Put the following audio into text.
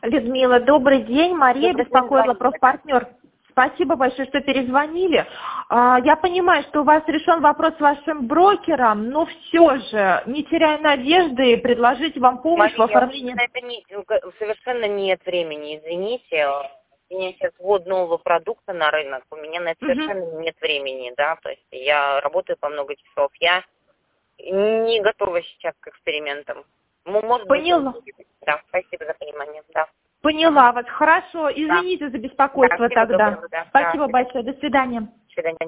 Людмила, добрый день. Мария Добрый день, беспокоила, Мария. профпартнер. Спасибо большое, что перезвонили. Я понимаю, что у вас решен вопрос с вашим брокером, но все же, не теряя надежды, предложить вам помощь в Мария, оформлении. на это совершенно нет времени, извините. У меня сейчас ввод нового продукта на рынок, у меня на это совершенно нет времени, да, то есть я работаю по много часов, я не готова сейчас к экспериментам. Может быть, Поняла. да, спасибо за понимание, да. Поняла вас. Хорошо. Да. Извините за беспокойство Да, всего тогда. доброго, да. Спасибо Да. большое. До свидания. До свидания.